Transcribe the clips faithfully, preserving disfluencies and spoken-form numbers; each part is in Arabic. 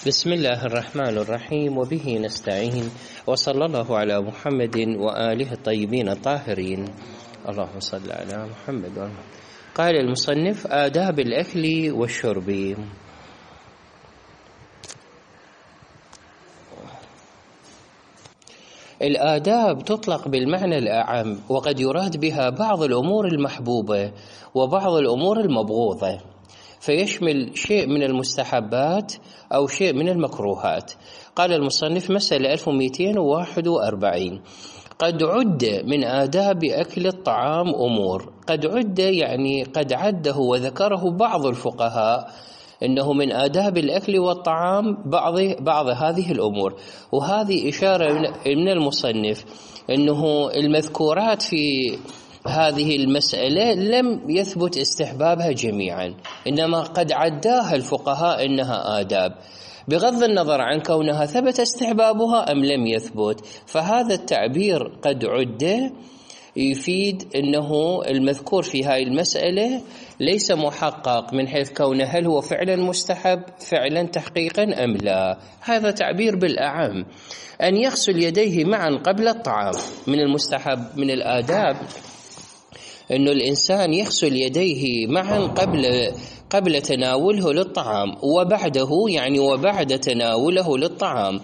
بسم الله الرحمن الرحيم وبه نستعين وصلى الله على محمد وآله الطيبين الطاهرين. اللهم صل على محمد. قال المصنف: آداب الأكل والشرب. الآداب تطلق بالمعنى الأعم، وقد يراد بها بعض الأمور المحبوبة وبعض الأمور المبغوضة، فيشمل شيء من المستحبات أو شيء من المكروهات. قال المصنف: مسألة ألف ومئتين وواحد وأربعين: قد عد من آداب أكل الطعام أمور. قد عد يعني قد عده وذكره بعض الفقهاء إنه من آداب الأكل والطعام بعض بعض هذه الأمور، وهذه إشارة من المصنف إنه المذكورات في هذه المسألة لم يثبت استحبابها جميعا، إنما قد عداها الفقهاء إنها آداب، بغض النظر عن كونها ثبت استحبابها أم لم يثبت. فهذا التعبير قد عد يفيد أنه المذكور في هاي المسألة ليس محقق من حيث كونه هل هو فعلا مستحب فعلا تحقيقا أم لا. هذا تعبير بالأعم. أن يغسل يديه معا قبل الطعام من المستحب، من الآداب أنه الإنسان يغسل يديه معا قبل قبل تناوله للطعام وبعده، يعني وبعد تناوله للطعام،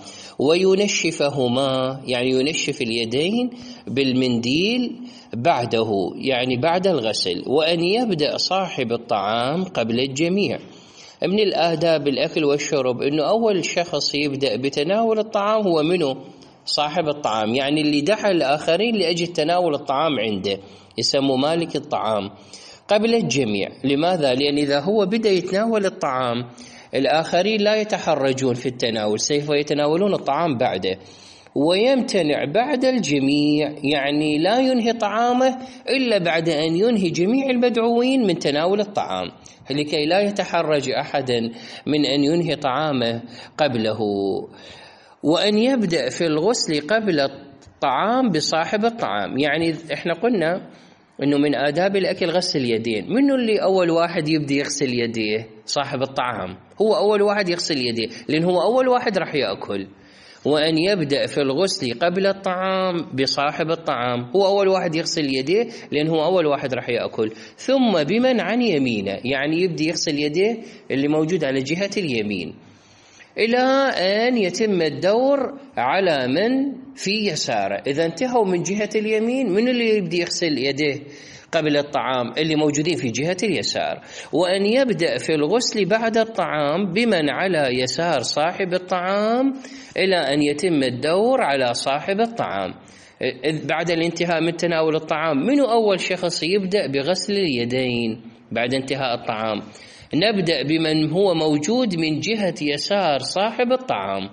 وينشفهما يعني ينشف اليدين بالمنديل بعده يعني بعد الغسل، وأن يبدأ صاحب الطعام قبل الجميع. من الآداب الأكل والشرب أنه أول شخص يبدأ بتناول الطعام هو منه؟ صاحب الطعام، يعني اللي دعا الآخرين لأجل تناول الطعام عنده يسمى مالك الطعام قبل الجميع. لماذا؟ لأن إذا هو بدأ يتناول الطعام الآخرين لا يتحرجون في التناول، سوف يتناولون الطعام بعده، ويمتنع بعد الجميع، يعني لا ينهي طعامه إلا بعد أن ينهي جميع المدعوين من تناول الطعام، لكي لا يتحرج أحدا من أن ينهي طعامه قبله. وأن يبدأ في الغسل قبل الطعام بصاحب الطعام، يعني إحنا قلنا إنه من آداب الأكل غسل اليدين. منه اللي أول واحد يبدأ يغسل يديه؟ صاحب الطعام، هو أول واحد يغسل يديه لأن هو أول واحد راح يأكل. وأن يبدأ في الغسل قبل الطعام بصاحب الطعام، هو أول واحد يغسل يديه لأن هو أول واحد راح يأكل. ثم بمن عن يمينه، يعني يبدأ يغسل يديه اللي موجود على جهة اليمين إلى أن يتم الدور على من في يساره. إذا انتهوا من جهة اليمين، من اللي يبدأ يغسل يديه قبل الطعام؟ اللي موجودين في جهة اليسار. وأن يبدأ في الغسل بعد الطعام بمن على يسار صاحب الطعام إلى أن يتم الدور على صاحب الطعام. بعد الانتهاء من تناول الطعام، منو أول شخص يبدأ بغسل اليدين بعد انتهاء الطعام؟ نبدأ بمن هو موجود من جهة يسار صاحب الطعام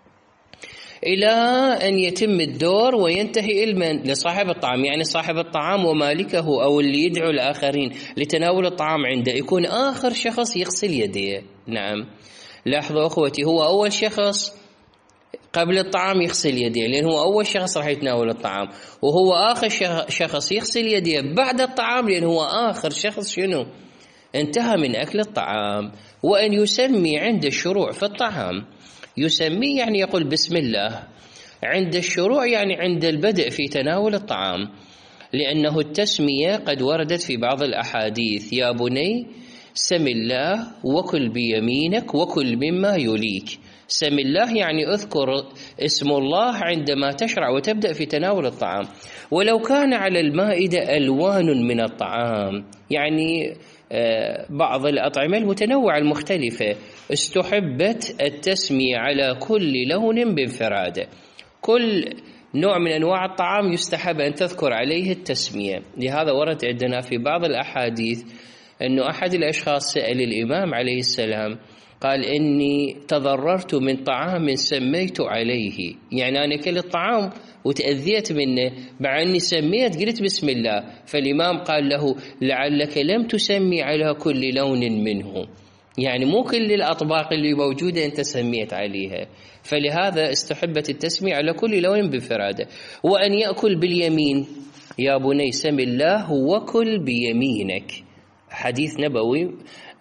إلى أن يتم الدور وينتهي المن لصاحب الطعام، يعني صاحب الطعام ومالكه أو اللي يدعو الآخرين لتناول الطعام عنده يكون آخر شخص يغسل يديه. نعم، لاحظوا أخوتي، هو أول شخص قبل الطعام يغسل يديه لأنه هو أول شخص راح يتناول الطعام، وهو آخر شخص يغسل يديه بعد الطعام لأنه هو آخر شخص شنو؟ انتهى من أكل الطعام. وأن يسمي عند الشروع في الطعام، يسمي يعني يقول بسم الله عند الشروع، يعني عند البدء في تناول الطعام، لأنه التسمية قد وردت في بعض الأحاديث: يا بني سم الله وكل بيمينك وكل مما يليك. سم الله يعني اذكر اسم الله عندما تشرع وتبدأ في تناول الطعام. ولو كان على المائدة ألوان من الطعام، يعني بعض الأطعمة المتنوعة المختلفة، استحبت التسمية على كل لون بانفراده. كل نوع من أنواع الطعام يستحب أن تذكر عليه التسمية. لهذا ورد عندنا في بعض الأحاديث أنه أحد الأشخاص سأل الإمام عليه السلام قال: إني تضررت من طعام سميت عليه، يعني أنا كل الطعام وتأذيت منه، مع أني سميت قلت بسم الله. فالإمام قال له: لعلك لم تسمي على كل لون منه، يعني مو كل الأطباق اللي موجودة أنت سميت عليها، فلهذا استحبت التسمية على كل لون بفراده. وأن يأكل باليمين، يا بني سم الله وكل بيمينك، حديث نبوي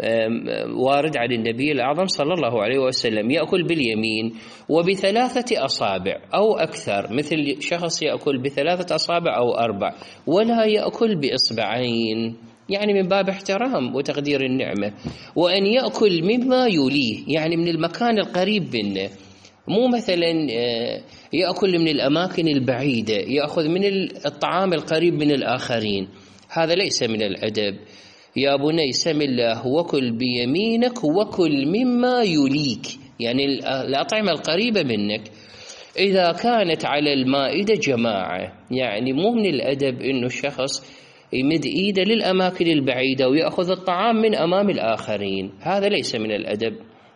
وارد عن النبي الأعظم صلى الله عليه وسلم، يأكل باليمين وبثلاثة أصابع أو أكثر، مثل شخص يأكل بثلاثة أصابع أو أربع، ولا يأكل بإصبعين، يعني من باب احترام وتقدير النعمة. وأن يأكل مما يليه، يعني من المكان القريب منه، مو مثلا يأكل من الأماكن البعيدة، يأخذ من الطعام القريب من الآخرين، هذا ليس من الأدب. يا بني سم الله وكل بيمينك وكل مما يليك، يعني الأطعمة القريبة منك. إذا كانت على المائدة جماعة، يعني مو من الأدب إنه الشخص يمد إيده للأماكن البعيدة ويأخذ الطعام من أمام الآخرين، هذا ليس من الأدب.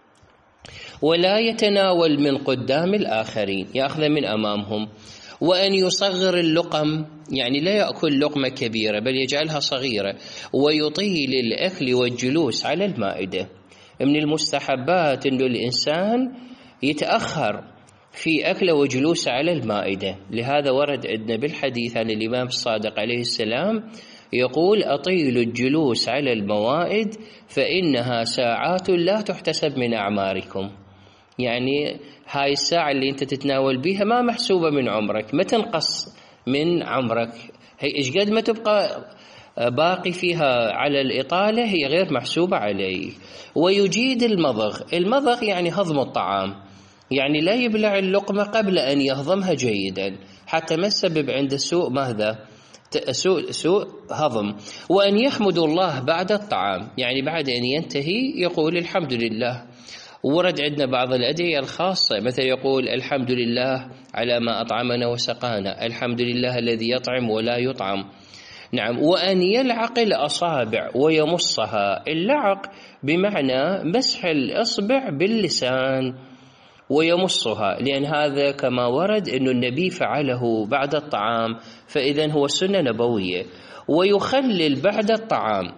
ولا يتناول من قدام الآخرين، يأخذ من أمامهم. وأن يصغر اللقم، يعني لا يأكل لقمة كبيرة بل يجعلها صغيرة، ويطيل الأكل والجلوس على المائدة. من المستحبات أن الإنسان يتأخر في أكل وجلوس على المائدة، لهذا ورد عندنا بالحديث عن الإمام الصادق عليه السلام يقول: أطيلوا الجلوس على الموائد فإنها ساعات لا تحتسب من أعماركم، يعني هاي الساعة اللي أنت تتناول بيها ما محسوبة من عمرك، ما تنقص من عمرك، هي إيش قد ما تبقى باقي فيها على الإطالة هي غير محسوبة عليه. ويجيد المضغ، المضغ يعني هضم الطعام، يعني لا يبلع اللقمة قبل أن يهضمها جيدا، حتى ما السبب عند سوء ماذا؟ سوء, سوء هضم. وأن يحمد الله بعد الطعام، يعني بعد أن ينتهي يقول الحمد لله. ورد عندنا بعض الأدعية الخاصة، مثل يقول: الحمد لله على ما أطعمنا وسقانا، الحمد لله الذي يطعم ولا يطعم. نعم. وأن يلعق الأصابع ويمصها، اللعق بمعنى مسح الإصبع باللسان ويمصها، لأن هذا كما ورد أن النبي فعله بعد الطعام، فإذن هو سنة نبوية. ويخلل بعد الطعام،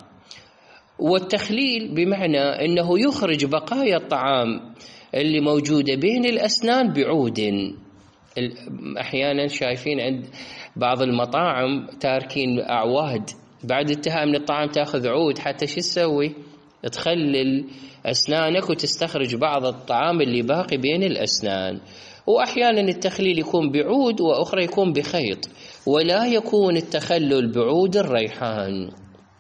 والتخليل بمعنى أنه يخرج بقايا الطعام اللي موجودة بين الأسنان بعود. أحيانا شايفين عند بعض المطاعم تاركين أعواد، بعد انتهاء من الطعام تأخذ عود، حتى شو تسوي؟ تخلل أسنانك وتستخرج بعض الطعام اللي باقي بين الأسنان. وأحيانا التخليل يكون بعود وأخرى يكون بخيط، ولا يكون التخلل بعود الريحان.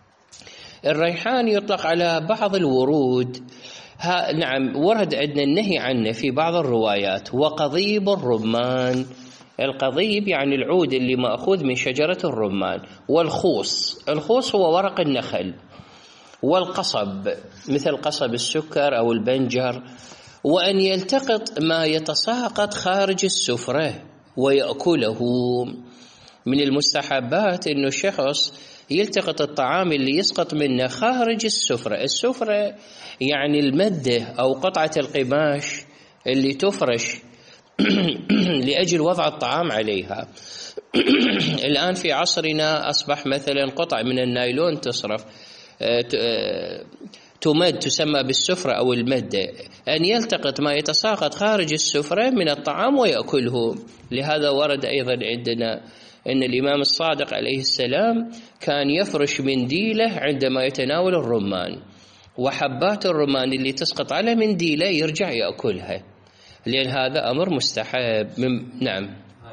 الريحان يطلق على بعض الورود، ها نعم ورد عندنا النهي عنه في بعض الروايات. وقضيب الرمان، القضيب يعني العود اللي مأخوذ من شجرة الرمان. والخوص، الخوص هو ورق النخل. والقصب مثل قصب السكر أو البنجر. وأن يلتقط ما يتساقط خارج السفرة ويأكله. من المستحبات إنه الشخص يلتقط الطعام اللي يسقط منه خارج السفرة. السفرة يعني المدة أو قطعة القماش اللي تفرش لأجل وضع الطعام عليها. الآن في عصرنا أصبح مثلا قطع من النايلون تصرف تمد، تسمى بالسفرة أو المدة. أن يلتقط ما يتساقط خارج السفرة من الطعام ويأكله. لهذا ورد أيضا عندنا أن الإمام الصادق عليه السلام كان يفرش منديله عندما يتناول الرمان، وحبات الرمان اللي تسقط على منديله يرجع يأكلها، لأن هذا أمر مستحب. من نعم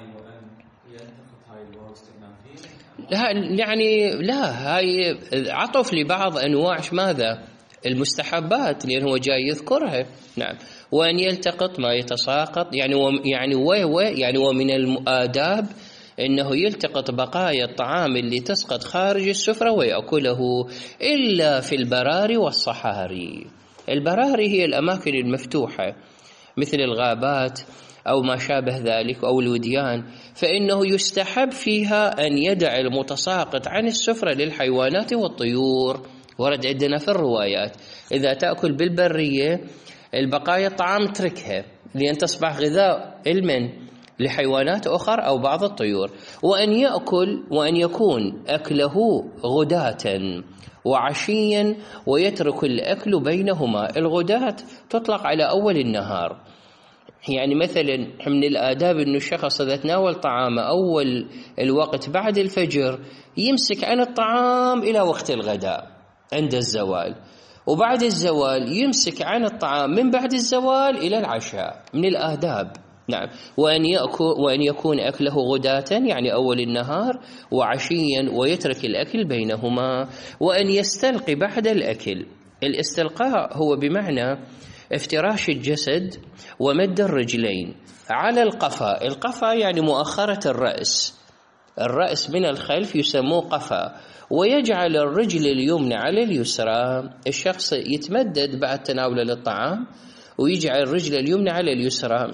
لا يعني لا، هاي عطف لبعض أنواع ماذا المستحبات، لأن هو جاي يذكرها. نعم. وأن يلتقط ما يتساقط، يعني و يعني و يعني ومن الآداب إنه يلتقط بقايا الطعام اللي تسقط خارج السفرة ويأكله، إلا في البراري والصحاري. البراري هي الأماكن المفتوحة مثل الغابات أو ما شابه ذلك أو الوديان، فإنه يستحب فيها أن يدع المتساقط عن السفرة للحيوانات والطيور. ورد عندنا في الروايات إذا تأكل بالبرية البقايا الطعام اتركها، لأن تصبح غذاء المن لحيوانات أخرى أو بعض الطيور. وأن يأكل وأن يكون أكله غداة وعشيا، ويترك الأكل بينهما. الغداة تطلق على أول النهار، يعني مثلا من الآداب أن الشخص إذا تناول طعامه أول الوقت بعد الفجر يمسك عن الطعام إلى وقت الغداء عند الزوال. وبعد الزوال يمسك عن الطعام من بعد الزوال إلى العشاء من الآداب. نعم. وأن يأكل وأن يكون أكله غداة يعني أول النهار وعشيا، ويترك الأكل بينهما، وأن يستلقي بعد الأكل. الاستلقاء هو بمعنى افتراش الجسد ومد الرجلين على القفا. القفا يعني مؤخرة الرأس، الرأس من الخلف يسموه قفا، ويجعل الرجل اليمنى على اليسرى. الشخص يتمدد بعد تناوله للطعام ويجعل الرجل اليمنى على اليسرى،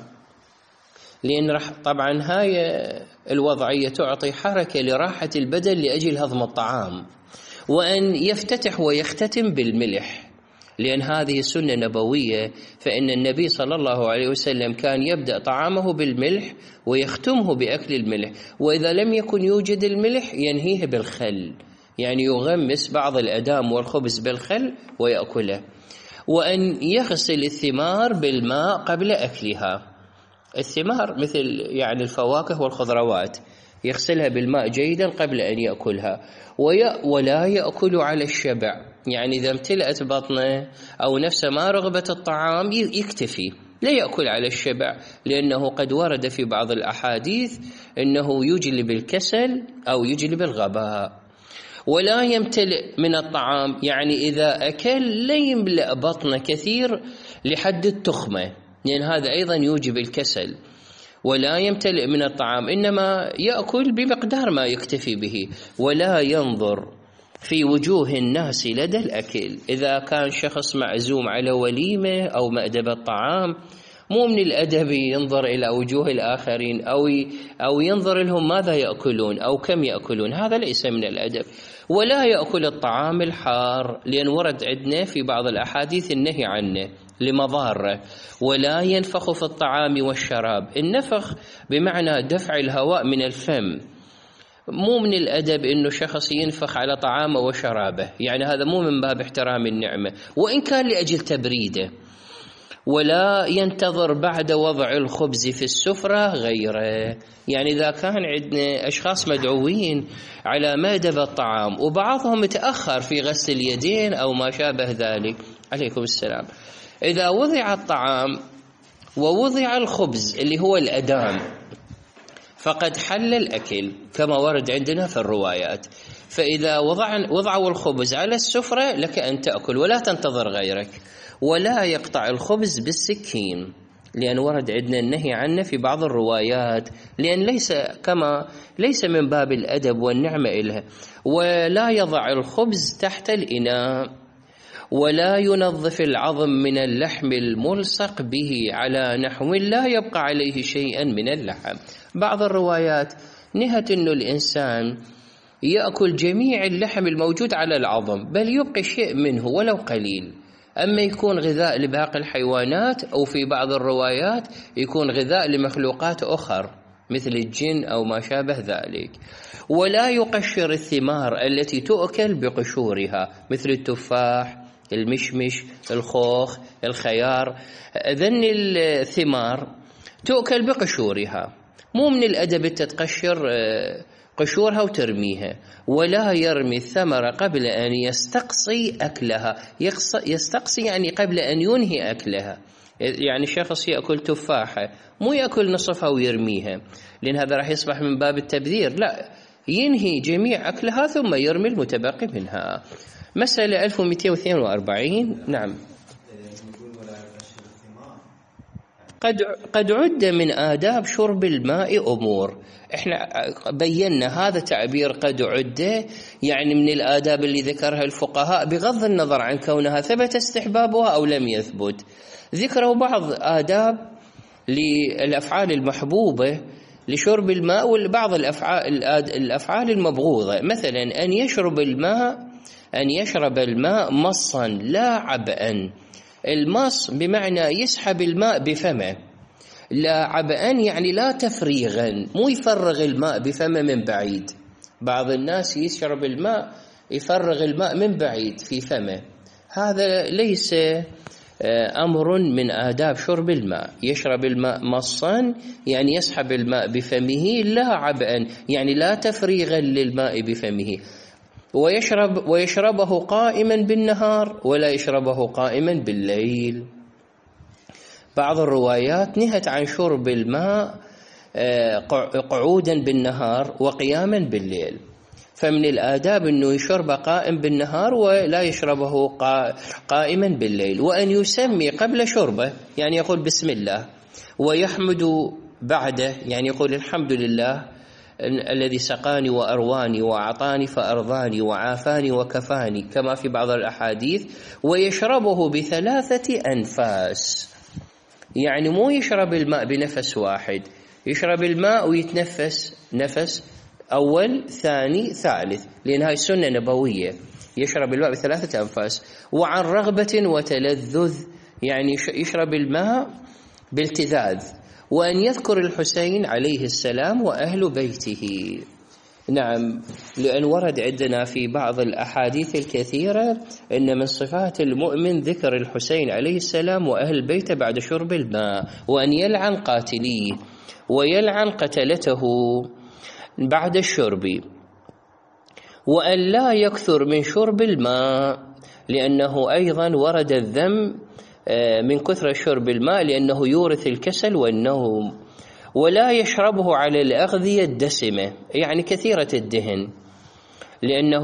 لأن راح طبعا هاي الوضعية تعطي حركة لراحة البدن لأجل هضم الطعام. وأن يفتتح ويختتم بالملح، لأن هذه سنة نبوية، فإن النبي صلى الله عليه وسلم كان يبدأ طعامه بالملح ويختمه بأكل الملح، وإذا لم يكن يوجد الملح ينهيه بالخل، يعني يغمس بعض الأدام والخبز بالخل ويأكله. وأن يغسل الثمار بالماء قبل أكلها. الثمار مثل يعني الفواكه والخضروات يغسلها بالماء جيدا قبل أن يأكلها. ولا يأكل على الشبع، يعني إذا امتلأت بطنه أو نفسه ما رغبة الطعام يكتفي، لا يأكل على الشبع، لأنه قد ورد في بعض الأحاديث أنه يجلب الكسل أو يجلب الغباء. ولا يمتلئ من الطعام، يعني إذا أكل لا يملأ بطنه كثير لحد التخمة، لأن هذا أيضا يوجب الكسل. ولا يمتلئ من الطعام، إنما يأكل بمقدار ما يكتفي به. ولا ينظر في وجوه الناس لدى الأكل، إذا كان شخص معزوم على وليمة أو مأدبة طعام، مو من الأدب ينظر إلى وجوه الآخرين أو أو ينظر لهم ماذا يأكلون أو كم يأكلون، هذا ليس من الأدب. ولا يأكل الطعام الحار، لأن ورد عندنا في بعض الأحاديث النهي عنه لمضاره. ولا ينفخ في الطعام والشراب. النفخ بمعنى دفع الهواء من الفم، مو من الأدب إنه شخص ينفخ على طعامه وشرابه، يعني هذا مو من باب احترام النعمة، وإن كان لأجل تبريده. ولا ينتظر بعد وضع الخبز في السفرة غيره، يعني إذا كان عندنا أشخاص مدعوين على مأدبة الطعام وبعضهم متأخر في غسل اليدين أو ما شابه ذلك، عليكم السلام، إذا وضع الطعام ووضع الخبز اللي هو الأدام فقد حل الأكل كما ورد عندنا في الروايات. فإذا وضع وضعوا الخبز على السفرة لك أن تأكل ولا تنتظر غيرك. ولا يقطع الخبز بالسكين، لأن ورد عندنا النهي عنه في بعض الروايات، لأن ليس كما ليس من باب الأدب والنعمة إلها. ولا يضع الخبز تحت الإناء. ولا ينظف العظم من اللحم الملصق به على نحو لا يبقى عليه شيئا من اللحم. بعض الروايات نهت أن الإنسان يأكل جميع اللحم الموجود على العظم، بل يبقي شيء منه ولو قليل، أما يكون غذاء لباقي الحيوانات، أو في بعض الروايات يكون غذاء لمخلوقات أخر مثل الجن أو ما شابه ذلك. ولا يقشر الثمار التي تؤكل بقشورها مثل التفاح، المشمش، الخوخ، الخيار، ذن الثمار تؤكل بقشورها، مو من الأدب تتقشر قشورها وترميها. ولا يرمي الثمرة قبل أن يستقصي أكلها. يستقصي يعني قبل أن ينهي أكلها، يعني شخص يأكل تفاحة مو يأكل نصفها ويرميها، لأن هذا راح يصبح من باب التبذير، لا، ينهي جميع أكلها ثم يرمي المتبقي منها. مسألة ألف ومئتين واثنين وأربعين. نعم. قد قد عد من آداب شرب الماء أمور، احنا بينا هذا تعبير قد عد، يعني من الآداب اللي ذكرها الفقهاء بغض النظر عن كونها ثبت استحبابها أو لم يثبت. ذكروا بعض آداب للأفعال المحبوبة لشرب الماء وبعض الأفعال الأفعال المبغوضة، مثلا أن يشرب الماء أن يشرب الماء مصا لا عبئا. المص بمعنى يسحب الماء بفمه، لا عبئا يعني لا تفريغا، مو يفرغ الماء بفمه من بعيد. بعض الناس يشرب الماء يفرغ الماء من بعيد في فمه، هذا ليس أمر من آداب شرب الماء. يشرب الماء مصا يعني يسحب الماء بفمه، لا عبئا يعني لا تفريغا للماء بفمه. ويشرب ويشربه قائما بالنهار ولا يشربه قائما بالليل. بعض الروايات نهت عن شرب الماء قعودا بالنهار وقياما بالليل، فمن الآداب أنه يشرب قائم بالنهار ولا يشربه قائما بالليل، وأن يسمي قبل شربه، يعني يقول بسم الله، ويحمد بعده، يعني يقول الحمد لله الذي سقاني وأرواني وأعطاني فأرضاني وعافاني وكفاني كما في بعض الأحاديث، ويشربه بثلاثة أنفاس، يعني مو يشرب الماء بنفس واحد، يشرب الماء ويتنفس نفس أول ثاني ثالث، لأن هاي السنة نبوية، يشرب الماء بثلاثة أنفاس. وعن رغبة وتلذذ، يعني يشرب الماء بالتذاذ، وأن يذكر الحسين عليه السلام وأهل بيته. نعم، لأن ورد عندنا في بعض الأحاديث الكثيرة أن من صفات المؤمن ذكر الحسين عليه السلام وأهل بيته بعد شرب الماء، وأن يلعن قاتليه ويلعن قتلته بعد الشرب، وأن لا يكثر من شرب الماء، لأنه أيضا ورد الذم من كثرة شرب الماء لأنه يورث الكسل والنوم. ولا يشربه على الأغذية الدسمة، يعني كثيرة الدهن، لأنه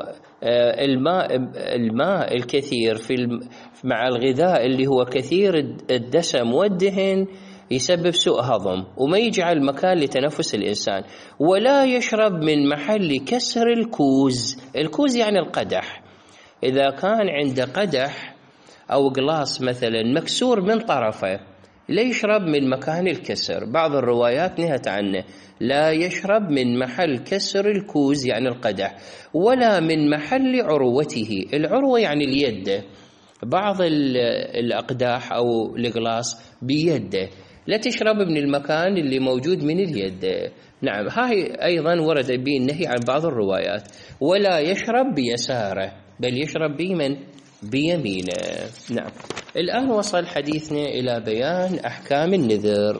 الماء الماء الكثير في مع الغذاء اللي هو كثير الدسم والدهن يسبب سوء هضم وما يجعل مكان لتنفس الإنسان. ولا يشرب من محل كسر الكوز، الكوز يعني القدح، إذا كان عنده قدح أو قلاص مثلا مكسور من طرفه لا يشرب من مكان الكسر، بعض الروايات نهت عنه، لا يشرب من محل كسر الكوز يعني القدح، ولا من محل عروته، العروة يعني اليد، بعض الأقداح أو القلاص بيده، لا تشرب من المكان اللي موجود من اليد. نعم، هاي أيضا ورد به النهي عن بعض الروايات. ولا يشرب بيساره، بل يشرب بمن؟ بيمينه. نعم، الآن وصل حديثنا إلى بيان أحكام النذر.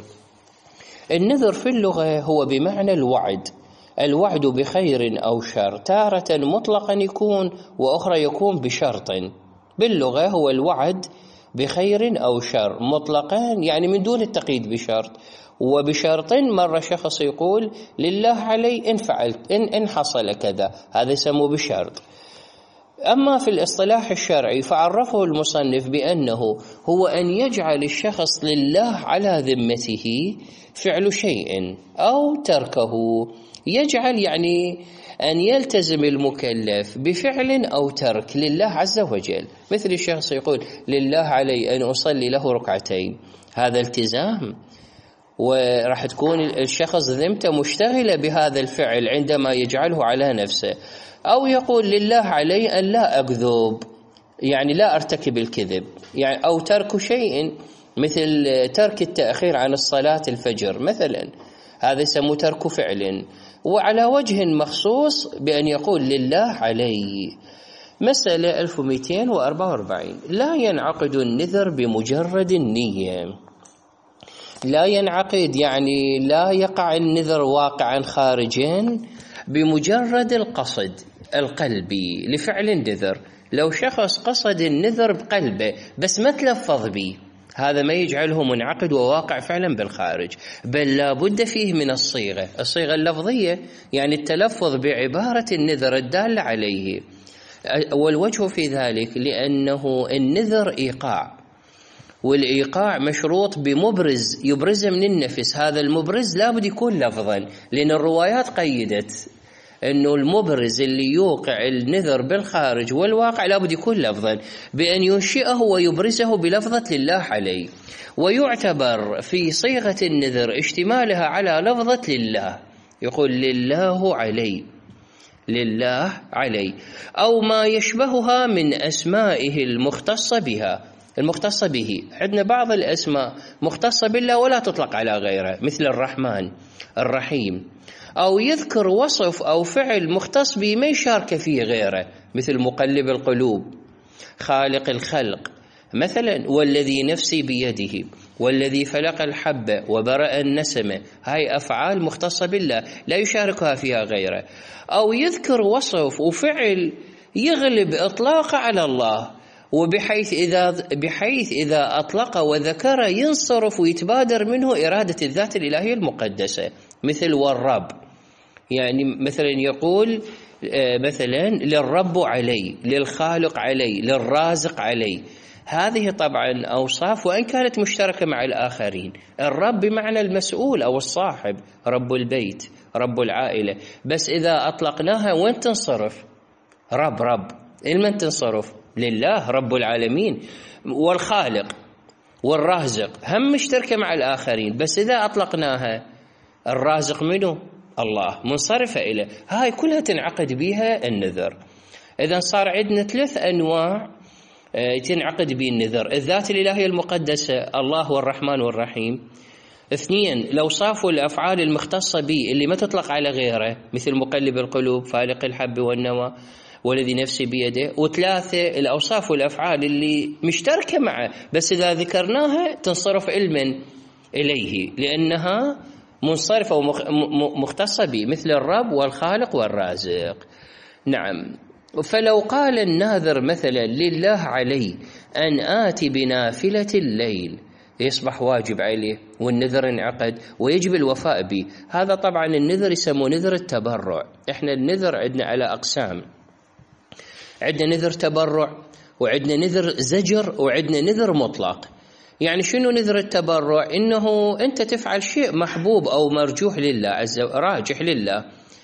النذر في اللغة هو بمعنى الوعد، الوعد بخير أو شر، تارة مطلقا يكون وأخرى يكون بشرط. باللغة هو الوعد بخير أو شر مطلقا، يعني من دون التقييد بشرط، وبشرط مرة شخص يقول لله علي إن فعلت إن, إن حصل كذا، هذا يسمى بشرط. أما في الاصطلاح الشرعي فعرفه المصنف بأنه هو أن يجعل الشخص لله على ذمته فعل شيء أو تركه، يجعل يعني أن يلتزم المكلف بفعل أو ترك لله عز وجل، مثل الشخص يقول لله علي أن أصلي له ركعتين، هذا التزام، وراح تكون الشخص ذمته مشتغلة بهذا الفعل عندما يجعله على نفسه. أو يقول لله علي أن لا أكذب، يعني لا أرتكب الكذب، يعني أو ترك شيء مثل ترك التأخير عن الصلاة الفجر مثلا، هذا يسمى ترك فعل، وعلى وجه مخصوص بأن يقول لله علي. مسألة ألف ومئتين وأربعة وأربعين، لا ينعقد النذر بمجرد النية، لا ينعقد يعني لا يقع النذر واقعا خارجا بمجرد القصد القلبي لفعل النذر. لو شخص قصد النذر بقلبه بس ما تلفظ به، هذا ما يجعله منعقد وواقع فعلا بالخارج، بل لا بد فيه من الصيغة، الصيغة اللفظية، يعني التلفظ بعبارة النذر الدالة عليه. والوجه في ذلك لأنه النذر إيقاع، والإيقاع مشروط بمبرز يبرز من النفس، هذا المبرز لا بد يكون لفظا، لأن الروايات قيدت أنه المبرز اللي يوقع النذر بالخارج والواقع لا بد يكون لفظا، بأن ينشئه ويبرزه بلفظة لله علي. ويعتبر في صيغة النذر اشتمالها على لفظة لله، يقول لله علي، لله علي، أو ما يشبهها من أسمائه المختصة بها، المختصة به. عندنا بعض الأسماء مختصة بالله ولا تطلق على غيره، مثل الرحمن الرحيم، أو يذكر وصف أو فعل مختص به ما يشارك فيه غيره، مثل مقلب القلوب، خالق الخلق، مثلا والذي نفسي بيده والذي فلق الحبة وبرأ النسمة، هاي أفعال مختصة بالله لا يشاركها فيها غيره. أو يذكر وصف وفعل يغلب إطلاقه على الله، وبحيث إذا بحيث إذا أطلق وذكر ينصرف ويتبادر منه إرادة الذات الإلهية المقدسة، مثل والرب، يعني مثلا يقول مثلا للرب علي، للخالق علي، للرازق علي. هذه طبعا أوصاف وإن كانت مشتركة مع الآخرين. الرب بمعنى المسؤول أو الصاحب، رب البيت، رب العائلة، بس إذا أطلقناها وين تنصرف؟ رب رب لمن تنصرف؟ لله رب العالمين. والخالق والرازق هم مشتركة مع الآخرين، بس إذا أطلقناها الرازق منه؟ الله، منصرفة إليه. هاي كلها تنعقد بها النذر. إذن صار عندنا ثلاث أنواع تنعقد به النذر: الذات الإلهية المقدسة الله هو الرحمن والرحيم. اثنين، الأوصاف والأفعال المختصة به اللي ما تطلق على غيره، مثل مقلب القلوب، فالق الحب والنوى، والذي نفسي بيده. وثلاثة، الأوصاف والأفعال اللي مشتركة معه بس إذا ذكرناها تنصرف علما إليه لأنها منصرفة ومختصة به، مثل الرب والخالق والرازق. نعم. فلو قال الناذر مثلا لله علي أن آتي بنافلة الليل، يصبح واجب عليه والنذر انعقد ويجب الوفاء به. هذا طبعا النذر يسموه نذر التبرع. احنا النذر عندنا على أقسام، عندنا نذر تبرع وعندنا نذر زجر وعندنا نذر مطلق. يعني شنو نذر التبرع؟ إنه أنت تفعل شيء محبوب أو مرجوح لله عز وجل، راجح لله،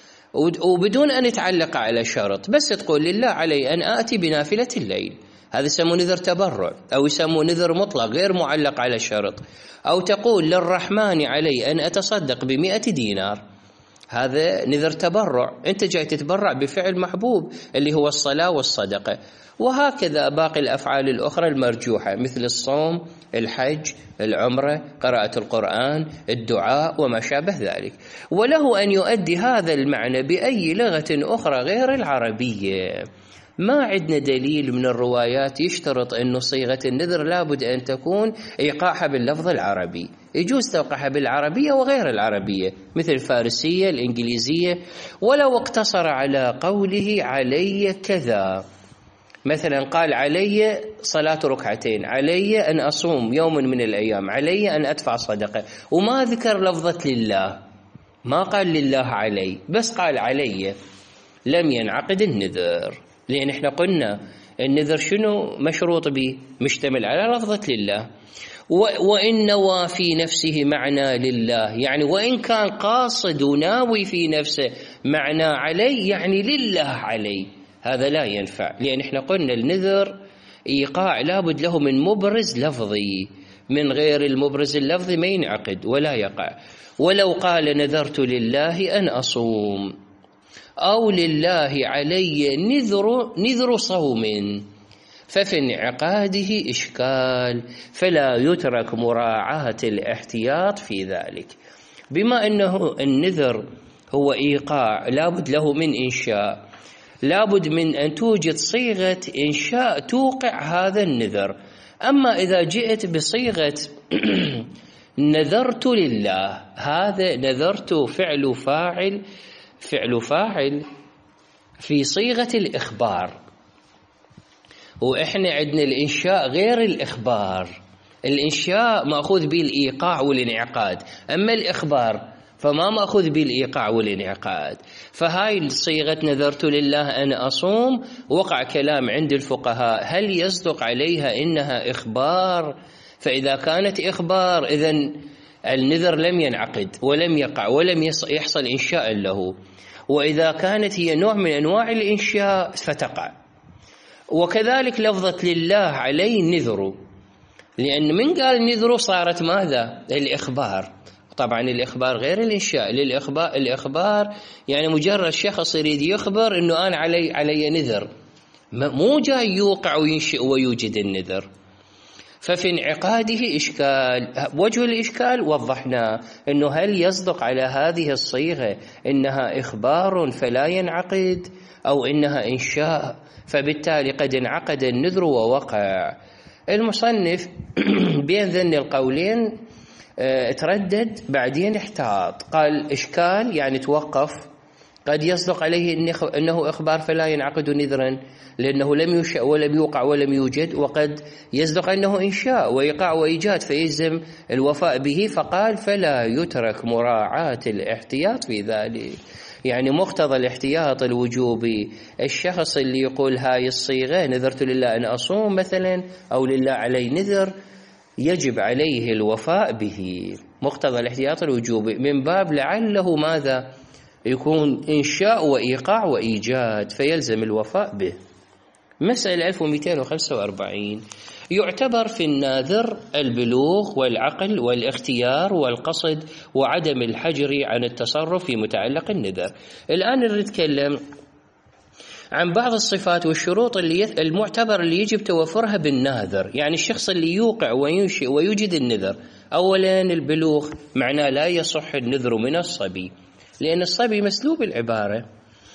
وبدون أن يتعلق على شرط، بس تقول لله علي أن آتي بنافلة الليل، هذا يسموه نذر تبرع. أو يسموه نذر مطلق غير معلق على شرط. أو تقول للرحمن علي أن أتصدق بمئة دينار، هذا نذر تبرع، أنت جاي تتبرع بفعل محبوب اللي هو الصلاة والصدقة. وهكذا باقي الأفعال الأخرى المرجوحة مثل الصوم، الحج، العمرة، قراءة القرآن، الدعاء وما شابه ذلك. وله أن يؤدي هذا المعنى بأي لغة أخرى غير العربية. ما عندنا دليل من الروايات يشترط أن صيغة النذر لابد أن تكون إيقاعها باللفظ العربي. يجوز توقعها بالعربية وغير العربية مثل الفارسية، الإنجليزية. ولو اقتصر على قوله علي كذا، مثلا قال علي صلاة ركعتين، علي أن أصوم يوم من الأيام، علي أن أدفع صدقة، وما ذكر لفظة لله، ما قال لله علي، بس قال علي، لم ينعقد النذر. لأن احنا قلنا النذر شنو مشروط به؟ مشتمل على لفظة لله. وإن نوى في نفسه معنى لله، يعني وإن كان قاصد وناوي في نفسه معنى علي، يعني لله علي، هذا لا ينفع. لأن احنا قلنا النذر إيقاع لابد له من مبرز لفظي، من غير المبرز اللفظي ما ينعقد ولا يقع. ولو قال نذرت لله أن أصوم، أو لله علي نذر نذر صوم، ففي انعقاده إشكال، فلا يترك مراعاة الاحتياط في ذلك. بما أنه النذر هو إيقاع لابد له من إنشاء، لابد من أن توجد صيغة إنشاء توقع هذا النذر. أما إذا جئت بصيغة نذرت لله، هذا نذرت فعل فاعل، فعل فاعل في صيغة الإخبار، وإحنا عندنا الإنشاء غير الإخبار. الإنشاء مأخوذ به الإيقاع والانعقاد، أما الإخبار فما مأخوذ به الإيقاع والانعقاد. فهاي صيغة نذرت لله أن أصوم وقع كلام عند الفقهاء هل يصدق عليها إنها إخبار؟ فإذا كانت إخبار إذن النذر لم ينعقد ولم يقع ولم يحصل إنشاء له، وإذا كانت هي نوع من أنواع الإنشاء فتقع. وكذلك لفظة لله علي نذر، لأن من قال نذر صارت ماذا؟ الإخبار. طبعا الإخبار غير الإنشاء. للإخبار الإخبار يعني مجرد شخص يريد يخبر إنه أنا علي علي نذر، مو جاي يوقع وينشئ ويوجد النذر. ففي انعقاده إشكال. وجه الإشكال وضحنا إنه هل يصدق على هذه الصيغة إنها إخبار فلا ينعقد، أو إنها إنشاء، فبالتالي قد انعقد النذر ووقع. المصنف بين ذن القولين اه تردد، بعدين احتاط، قال إشكال يعني توقف، قد يصدق عليه أنه إخبار فلا ينعقد نذرا لأنه لم يشأ ولم يوقع ولم يوجد، وقد يصدق أنه إنشاء وإيقاع وإيجاد فيلزم الوفاء به، فقال فلا يترك مراعاة الاحتياط في ذلك. يعني مقتضى الاحتياط الوجوبي، الشخص اللي يقول هاي الصيغة نذرت لله أن أصوم مثلا أو لله علي نذر يجب عليه الوفاء به، مقتضى الاحتياط الوجوبي، من باب لعله ماذا يكون إنشاء وإيقاع وإيجاد فيلزم الوفاء به. مسألة ألف ومئتين وخمسة وأربعين، يعتبر في الناذر البلوغ والعقل والاختيار والقصد وعدم الحجر عن التصرف في متعلق النذر. الآن نتكلم عن بعض الصفات والشروط اللي المعتبر اللي يجب توفرها بالناذر، يعني الشخص اللي يوقع وينشئ ويوجد النذر. أولا البلوغ، معناه لا يصح النذر من الصبي، لأن الصبي مسلوب العبارة،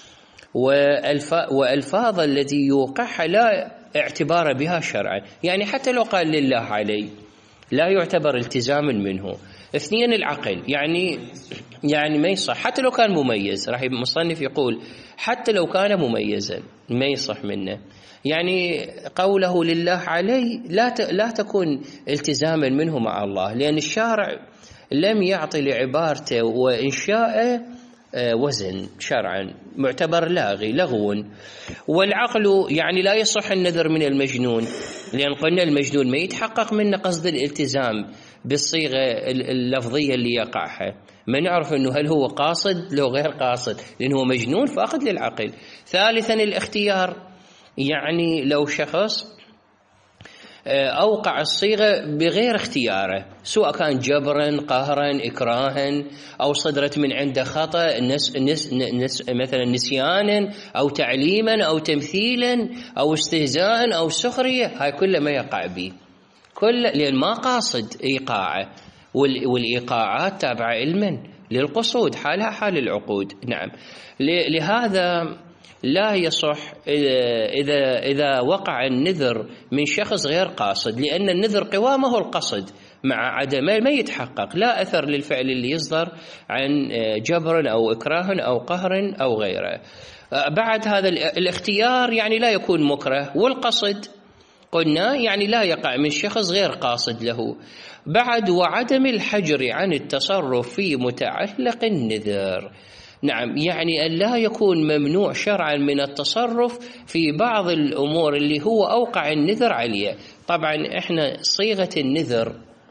وألفاظ التي يوقعها لا اعتبار بها شرعا، يعني حتى لو قال لله علي لا يعتبر التزاما منه. اثنين العقل، يعني يعني ما يصح حتى لو كان مميز، راح المصنف يقول حتى لو كان مميزا ما يصح منه، يعني قوله لله علي لا لا تكون التزاما منه مع الله، لأن الشارع لم يعطي لعبارته وإنشائه وزن شرعا، معتبر لاغي لغو. والعقل يعني لا يصح النذر من المجنون، لأن قلنا المجنون ما يتحقق منه قصد الالتزام بالصيغة اللفظية اللي يقعها، ما نعرف أنه هل هو قاصد لو غير قاصد، لأنه مجنون فأخذ للعقل. ثالثا الاختيار، يعني لو شخص أوقع الصيغة بغير اختياره، سواء كان جبرا قهرا إكراها أو صدرت من عنده خطأ نس نس نس مثلا نسيانا أو تعليما أو تمثيلا أو استهزاء أو سخرية، هاي كله ما يقع به كل، لأن ما قاصد إيقاعه، والإيقاعات تابعة علما للقصود حالها حال العقود. نعم، لهذا لا يصح إذا إذا وقع النذر من شخص غير قاصد، لأن النذر قوامه القصد مع عدمه ما يتحقق، لا أثر للفعل اللي يصدر عن جبر أو إكراه أو قهر أو غيره. بعد هذا الاختيار يعني لا يكون مكره، والقصد قلنا يعني لا يقع من شخص غير قاصد له. بعد وعدم الحجر عن التصرف في متعلق النذر، نعم، يعني أن لا يكون ممنوع شرعا من التصرف في بعض الأمور اللي هو أوقع النذر عليه. طبعا إحنا صيغة النذر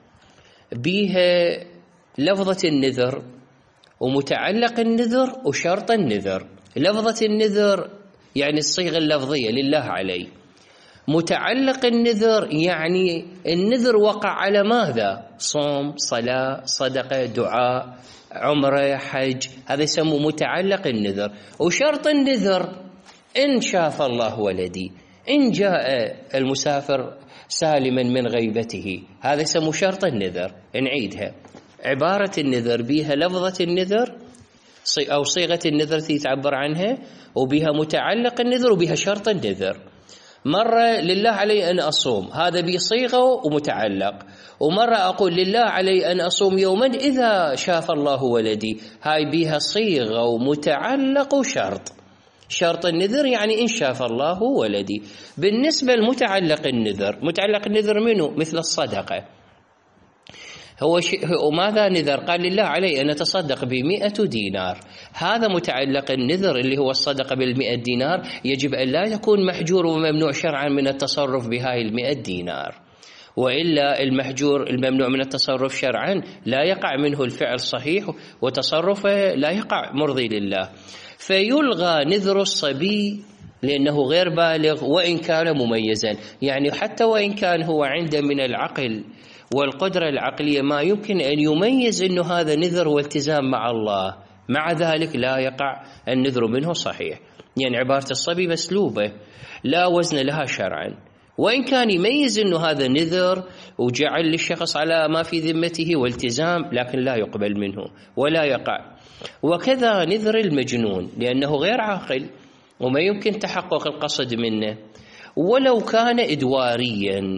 بيها لفظة النذر ومتعلق النذر وشرط النذر. لفظة النذر يعني الصيغة اللفظية لله علي، متعلق النذر يعني النذر وقع على ماذا؟ صوم، صلاة، صدقة، دعاء، عمره، حج، هذا يسموه متعلق النذر. وشرط النذر إن شاف الله ولدي، إن جاء المسافر سالما من غيبته، هذا يسموه شرط النذر. نعيدها، عبارة النذر بها لفظة النذر أو صيغة النذر تعبر عنها، وبها متعلق النذر وبها شرط النذر. مرة لله علي أن أصوم، هذا بصيغة ومتعلق، ومرة أقول لله علي أن أصوم يوما إذا شاف الله ولدي، هاي بيها صيغة ومتعلق وشرط. شرط النذر يعني إن شاف الله ولدي. بالنسبة لمتعلق النذر، متعلق النذر منه مثل الصدقة، هو وماذا نذر؟ قال لله علي أن أتصدق بمئة دينار، هذا متعلق النذر اللي هو الصدقة بالمئة دينار، يجب أن لا يكون محجور وممنوع شرعا من التصرف بهاي المئة دينار، وإلا المحجور الممنوع من التصرف شرعا لا يقع منه الفعل صحيح وتصرفه لا يقع مرضي لله. فيلغى نذر الصبي لأنه غير بالغ وإن كان مميزا، يعني حتى وإن كان هو عنده من العقل والقدرة العقلية ما يمكن أن يميز أنه هذا نذر والتزام مع الله، مع ذلك لا يقع النذر منه صحيح، يعني عبارة الصبي مسلوبة لا وزن لها شرعا، وإن كان يميز أنه هذا نذر وجعل للشخص على ما في ذمته والتزام، لكن لا يقبل منه ولا يقع. وكذا نذر المجنون لأنه غير عاقل وما يمكن تحقق القصد منه، ولو كان إدواريا،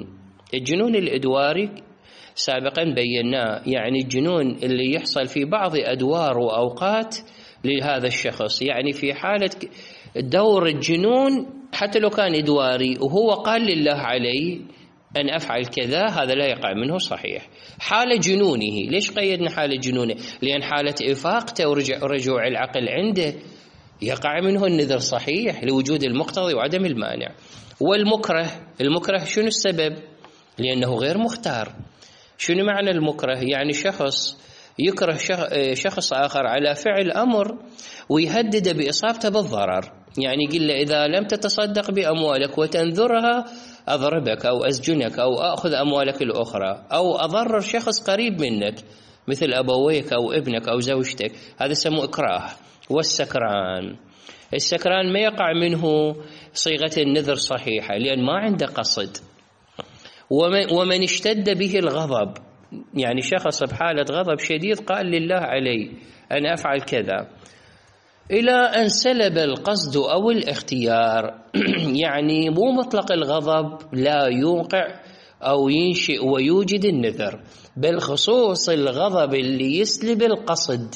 الجنون الإدواري سابقا بيناه، يعني الجنون اللي يحصل في بعض أدوار وأوقات لهذا الشخص، يعني في حالة دور الجنون حتى لو كان إدواري وهو قال لله علي أن أفعل كذا، هذا لا يقع منه صحيح. حالة جنونه، ليش قيدنا حالة جنونه؟ لأن حالة إفاقته ورجوع العقل عنده يقع منه النذر صحيح لوجود المقتضي وعدم المانع. والمكره، المكره شنو السبب؟ لأنه غير مختار. شنو معنى المكره؟ يعني شخص يكره شخص آخر على فعل أمر ويهدد بإصابته بالضرر، يعني يقول له إذا لم تتصدق بأموالك وتنذرها أضربك أو أسجنك أو أخذ أموالك الأخرى، أو أضرر شخص قريب منك مثل أبويك أو ابنك أو زوجتك، هذا يسموه إكراه. والسكران، السكران ما يقع منه صيغة النذر صحيحة لأن ما عنده قصد. ومن اشتد به الغضب، يعني شخص بحالة غضب شديد قال لله علي أن أفعل كذا إلى أن سلب القصد أو الاختيار، يعني مو مطلق الغضب لا يوقع أو ينشئ ويوجد النذر، بل خصوص الغضب اللي يسلب القصد.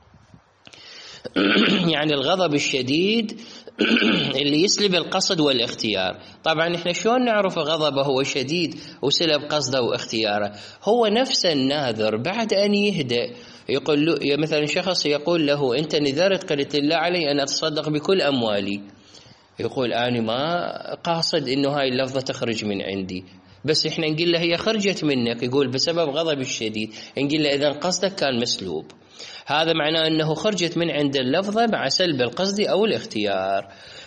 يعني الغضب الشديد اللي يسلب القصد والاختيار. طبعا احنا شلون نعرف غضبه هو شديد وسلب قصده واختياره؟ هو نفس الناذر بعد أن يهدأ يقول له، مثلا شخص يقول له أنت نذرت قلت لله علي أن أتصدق بكل أموالي، يقول أنا ما قاصد إنه هاي اللفظة تخرج من عندي، بس إحنا نقول له هي خرجت منك، يقول بسبب غضب الشديد، نقول له إذن قصدك كان مسلوب، هذا معناه أنه خرجت من عند اللفظة مع سلب القصد أو الاختيار.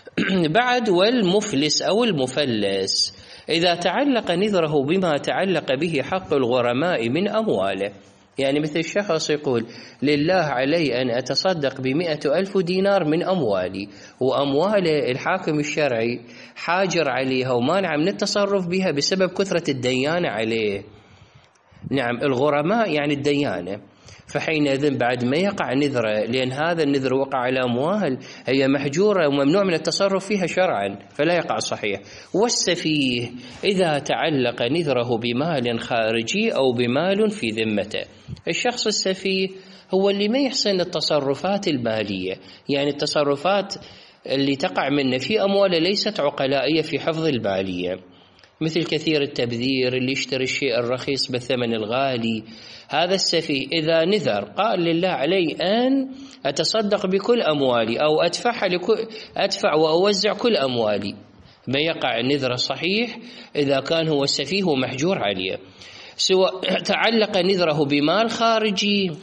بعد والمفلس أو المفلس إذا تعلق نذره بما تعلق به حق الغرماء من أمواله، يعني مثل الشخص يقول لله علي أن أتصدق بمئة ألف دينار من أموالي، وأمواله الحاكم الشرعي حاجر عليها ومانع من التصرف بها بسبب كثرة الديانة عليه. نعم، الغرماء يعني الديانة، فحينئذ بعد ما يقع نذره، لأن هذا النذر وقع على أموال هي محجورة وممنوع من التصرف فيها شرعا، فلا يقع صحيح. والسفيه إذا تعلق نذره بمال خارجي أو بمال في ذمته، الشخص السفيه هو اللي ما يحسن التصرفات المالية، يعني التصرفات اللي تقع منه في أمواله ليست عقلائية في حفظ المالية، مثل كثير التبذير اللي يشتري الشيء الرخيص بالثمن الغالي. هذا السفيه إذا نذر قال لله علي أن أتصدق بكل أموالي أو أدفع, لكل أدفع وأوزع كل أموالي، ما يقع النذر صحيح إذا كان هو السفيه ومحجور عليه. سواء تعلق نذره بمال خارجي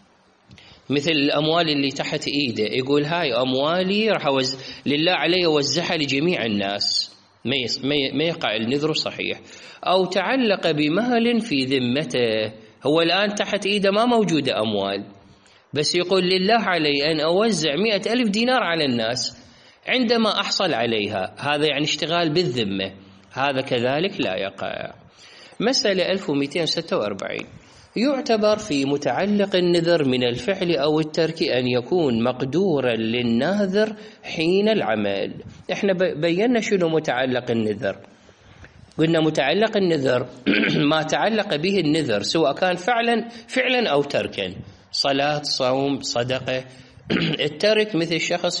مثل الأموال اللي تحت إيده، يقول هاي أموالي راح أوز... لله علي أوزعها لجميع الناس، ما يقع النذر صحيح. أو تعلق بمال في ذمته، هو الآن تحت إيده ما موجودة أموال، بس يقول لله علي أن أوزع مئة ألف دينار على الناس عندما أحصل عليها، هذا يعني اشتغال بالذمة، هذا كذلك لا يقع. مسألة ألف ومئتين وستة وأربعين، يعتبر في متعلق النذر من الفعل أو الترك أن يكون مقدورا للناذر حين العمل. احنا بينا شنو متعلق النذر، قلنا متعلق النذر ما تعلق به النذر سواء كان فعلا فعلا أو تركا، صلاة، صوم، صدقة. الترك مثل الشخص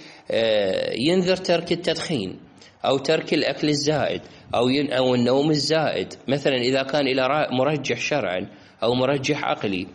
ينذر ترك التدخين أو ترك الأكل الزائد أو أو النوم الزائد، مثلا إذا كان إلى مرجح شرعا أو مرجح عقلي،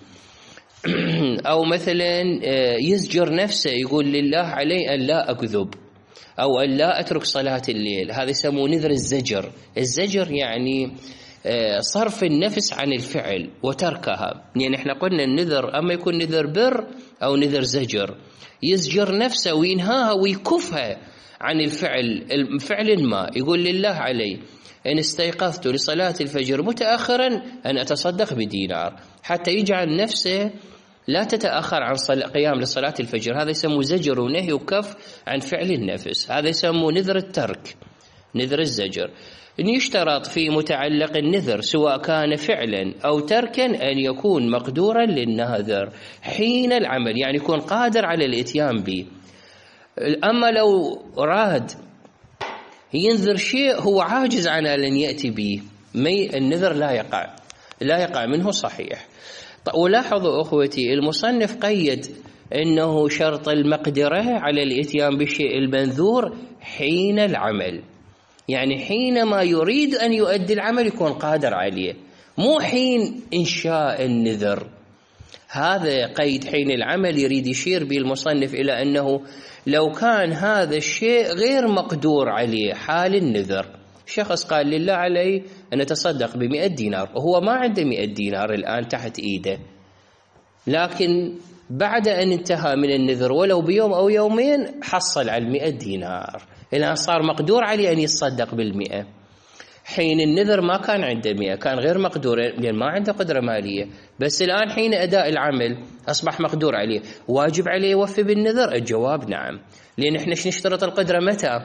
أو مثلا يزجر نفسه يقول لله علي أن لا أكذب أو أن لا أترك صلاة الليل، هذا يسموه نذر الزجر. الزجر يعني صرف النفس عن الفعل وتركها، يعني احنا قلنا النذر أما يكون نذر بر أو نذر زجر، يزجر نفسه وينهاها ويكفها عن الفعل الفعل ما، يقول لله علي إن استيقظت لصلاة الفجر متأخرا أن أتصدق بدينار، حتى يجعل نفسه لا تتأخر عن قيام لصلاة الفجر، هذا يسموه زجر ونهي وكف عن فعل النفس، هذا يسموه نذر الترك، نذر الزجر. إن يشترط في متعلق النذر سواء كان فعلا أو تركا أن يكون مقدورا للناذر حين العمل، يعني يكون قادر على الإتيان به. أما لو راد ينذر شيء هو عاجز عن أن يأتي به، مي النذر لا يقع لا يقع منه صحيح. ولاحظوا أخوتي المصنف قيد أنه شرط المقدرة على الإتيان بالشيء المنذور حين العمل، يعني حينما يريد أن يؤدي العمل يكون قادر عليه، مو حين إنشاء النذر. هذا قيد حين العمل يريد يشير به المصنف إلى أنه لو كان هذا الشيء غير مقدور عليه حال النذر، شخص قال لله علي أن أتصدق بمئة دينار وهو ما عنده مئة دينار الآن تحت إيده، لكن بعد أن انتهى من النذر ولو بيوم أو يومين حصل على المئة دينار، الآن صار مقدور عليه أن يتصدق بالمئة. حين النذر ما كان عنده مئة، كان غير مقدور لأن ما عنده قدرة مالية، بس الآن حين أداء العمل أصبح مقدور عليه، واجب عليه يوفي بالنذر؟ الجواب نعم، لأن إحنا نشترط القدرة متى؟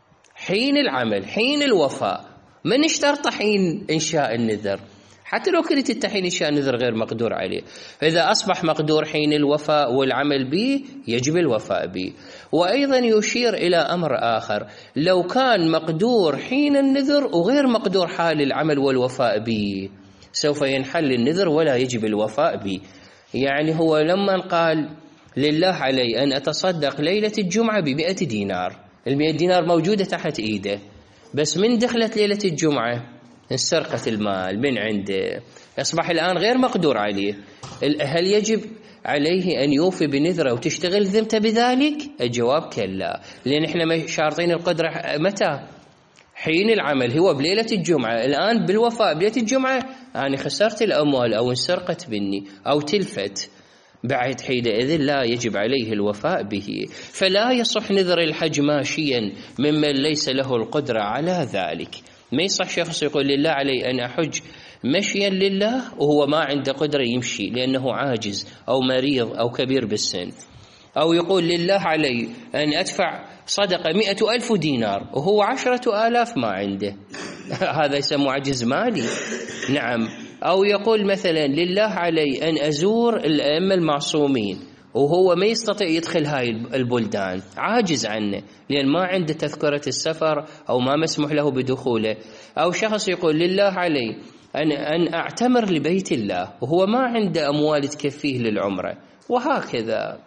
حين العمل، حين الوفاء، ما نشترط حين إنشاء النذر، حتى لو كنت انت حين إنشاء النذر غير مقدور عليه. فإذا أصبح مقدور حين الوفاء والعمل به يجب الوفاء به. وأيضا يشير إلى أمر آخر، لو كان مقدور حين النذر وغير مقدور حال العمل والوفاء به سوف ينحل النذر ولا يجب الوفاء به. يعني هو لما قال لله علي أن أتصدق ليلة الجمعة بمئة دينار، المئة دينار موجودة تحت إيده، بس من دخلت ليلة الجمعة انسرقت المال من عنده، أصبح الآن غير مقدور عليه، هل يجب عليه أن يوفي بنذره وتشتغل ذمته بذلك؟ الجواب كلا، لأن إحنا شارطين القدرة متى؟ حين العمل، هو بليلة الجمعة، الآن بالوفاء بليلة الجمعة أنا خسرت الأموال أو انسرقت مني أو تلفت، بعد حينئذ لا يجب عليه الوفاء به. فلا يصح نذر الحج ماشيا ممن ليس له القدرة على ذلك. ما يصح شخص يقول لله علي أن أحج مشيا لله وهو ما عنده قدرة يمشي لأنه عاجز أو مريض أو كبير بالسن، أو يقول لله علي أن أدفع صدقة مئة ألف دينار وهو عشرة آلاف ما عنده هذا يسمى عجز مالي. نعم. أو يقول مثلا لله علي أن أزور الأئمة المعصومين وهو ما يستطيع يدخل هاي البلدان، عاجز عنه لأن ما عنده تذكرة السفر أو ما مسموح له بدخوله. أو شخص يقول لله علي أن أن أعتمر لبيت الله وهو ما عنده أموال تكفيه للعمرة، وهكذا.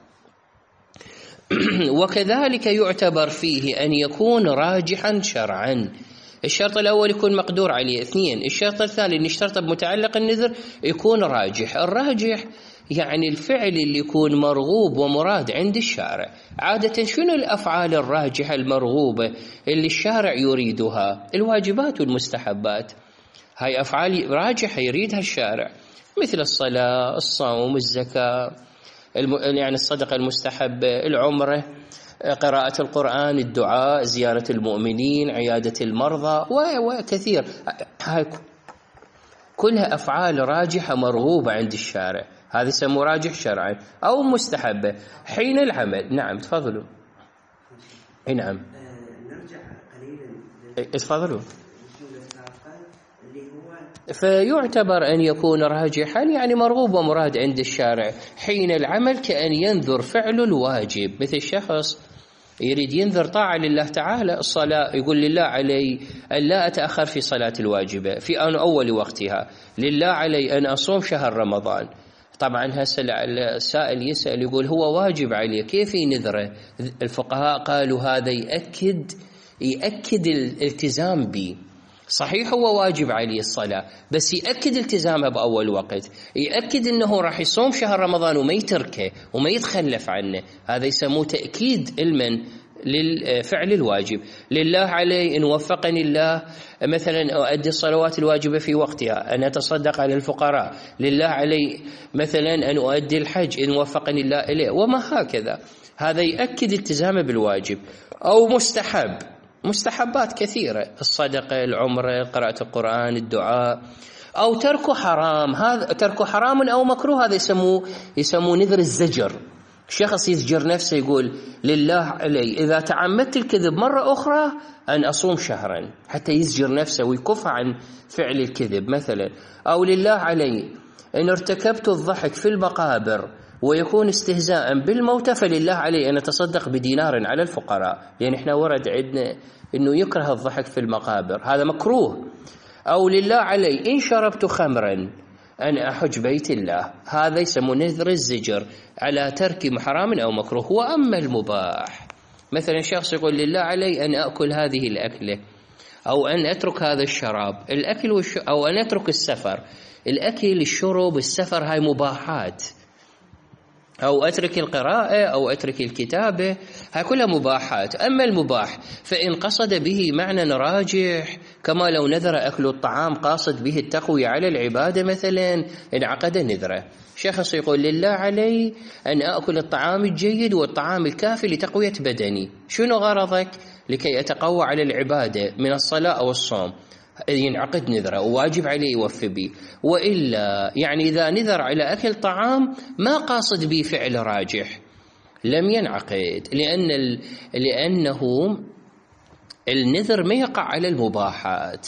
وكذلك يعتبر فيه أن يكون راجحا شرعا. الشرط الأول يكون مقدور عليه، اثنين الشرط الثاني نشترط بمتعلق النذر يكون راجح. الراجح يعني الفعل اللي يكون مرغوب ومراد عند الشارع. عادة شنو الأفعال الراجحة المرغوبة اللي الشارع يريدها؟ الواجبات والمستحبات، هاي أفعال راجحة يريدها الشارع، مثل الصلاة، الصوم، الزكاة، يعني الصدقة المستحبة، العمرة، قراءة القرآن، الدعاء، زيارة المؤمنين، عيادة المرضى، وكثير. هاي كلها أفعال راجحة مرغوبة عند الشارع، هذا يسمى راجح شرعا أو مستحبة حين العمل. نعم تفضلوا. اي نعم. نرجع قليلا تفضلوا. فيعتبر أن يكون راجحا يعني مرغوب ومراد عند الشارع حين العمل، كأن ينذر فعل الواجب، مثل شخص يريد ينذر طاعة لله تعالى، الصلاة، يقول لله علي أن لا أتأخر في صلاة الواجبة في آن أول وقتها، لله علي أن أصوم شهر رمضان. طبعا هسه السائل يسأل يقول هو واجب عليه كيف ينذره؟ الفقهاء قالوا هذا يأكد يأكد الالتزام به. صحيح هو واجب عليه الصلاة، بس يأكد التزامه بأول وقت، يأكد أنه راح يصوم شهر رمضان وما يتركه وما يتخلف عنه، هذا يسموه تأكيد المن للفعل الواجب. لله علي إن وفقني الله مثلا أؤدي الصلوات الواجبة في وقتها، أن أتصدق على الفقراء، لله علي مثلا أن أؤدي الحج إن وفقني الله إليه، وما هكذا. هذا يأكد التزامه بالواجب. أو مستحب، مستحبات كثيرة، الصدقة، العمرة، قراءة القرآن، الدعاء. أو ترك حرام، هذا ترك حرام أو مكروه، هذا يسموه يسموه نذر الزجر. شخص يزجر نفسه يقول لله علي إذا تعمدت الكذب مرة أخرى أن أصوم شهرا، حتى يزجر نفسه ويكف عن فعل الكذب مثلا. أو لله علي إن ارتكبت الضحك في المقابر ويكون استهزاء بالموتى فلله علي أن أتصدق بدينار على الفقراء، يعني إحنا ورد عندنا أنه يكره الضحك في المقابر، هذا مكروه. أو لله علي إن شربت خمرا أن أحج بيت الله، هذا يسمى نذر الزجر على ترك حرام أو مكروه. وأما المباح، مثلا شخص يقول لله علي أن أكل هذه الأكلة، أو أن أترك هذا الشراب، الأكل والش... أو أن أترك السفر. الأكل، الشرب، السفر، هاي مباحات. أو أترك القراءة أو أترك الكتابة، هاي كلها مباحات. أما المباح فإن قصد به معنى راجح، كما لو نذر أكل الطعام قاصد به التقوية على العبادة مثلا، انعقد نذره. شخص يقول لله علي أن أكل الطعام الجيد والطعام الكافي لتقوية بدني، شنو غرضك؟ لكي أتقوى على العبادة من الصلاة أو الصوم، ينعقد نذره وواجب عليه يوفي به. وإلا يعني إذا نذر على أكل طعام ما قاصد به فعل راجح لم ينعقد، لأن ال... لأنه النذر ما يقع على المباحات.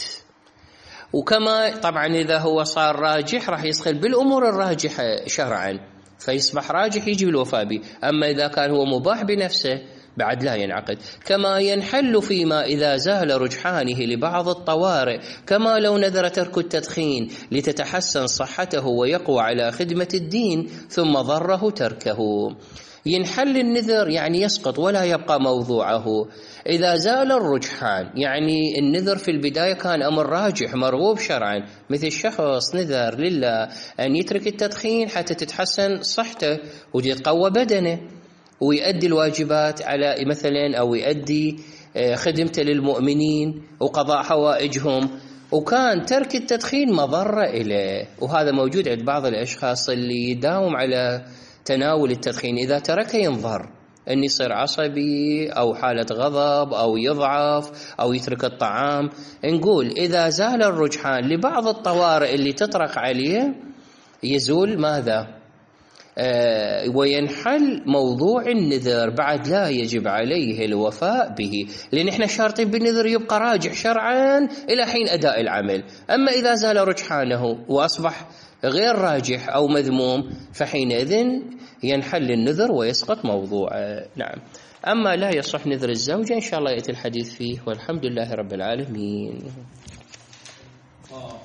وكما طبعا إذا هو صار راجح راح يدخل بالأمور الراجحة شرعا فيصبح راجح يجب الوفاء به. أما إذا كان هو مباح بنفسه بعد لا ينعقد. كما ينحل فيما إذا زال رجحانه لبعض الطوارئ، كما لو نذر ترك التدخين لتتحسن صحته ويقوى على خدمة الدين ثم ضره تركه. ينحل النذر يعني يسقط ولا يبقى موضوعه إذا زال الرجحان، يعني النذر في البداية كان أمر راجح مرغوب شرعا، مثل شخص نذر لله أن يترك التدخين حتى تتحسن صحته ويتقوى بدنه ويؤدي الواجبات على مثلا، أو يؤدي خدمته للمؤمنين وقضاء حوائجهم، وكان ترك التدخين مضرة إليه. وهذا موجود عند بعض الأشخاص اللي يداوم على تناول التدخين، إذا تركه ينضر، أن يصير عصبي أو حالة غضب أو يضعف أو يترك الطعام. نقول إذا زال الرجحان لبعض الطوارئ اللي تطرق عليه يزول ماذا؟ آه وينحل موضوع النذر، بعد لا يجب عليه الوفاء به، لأن احنا شارطين بالنذر يبقى راجح شرعا إلى حين أداء العمل. أما إذا زال رجحانه وأصبح غير راجح أو مذموم فحينئذ ينحل النذر ويسقط موضوعه. نعم. أما لا يصح نذر الزوجة إن شاء الله يأتي الحديث فيه، والحمد لله رب العالمين.